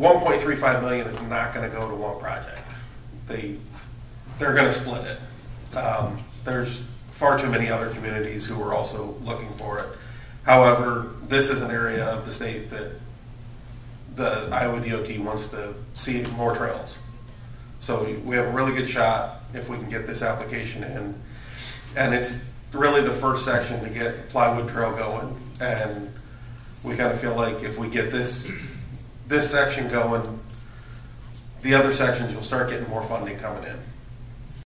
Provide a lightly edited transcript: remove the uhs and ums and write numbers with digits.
1.35 million is not going to go to one project. They're going to split it. There's far too many other communities who are also looking for it. However, this is an area of the state that the Iowa DOT wants to see more trails. So we have a really good shot if we can get this application in. And it's really the first section to get Plywood Trail going. And we kind of feel like if we get this section going, the other sections will start getting more funding coming in.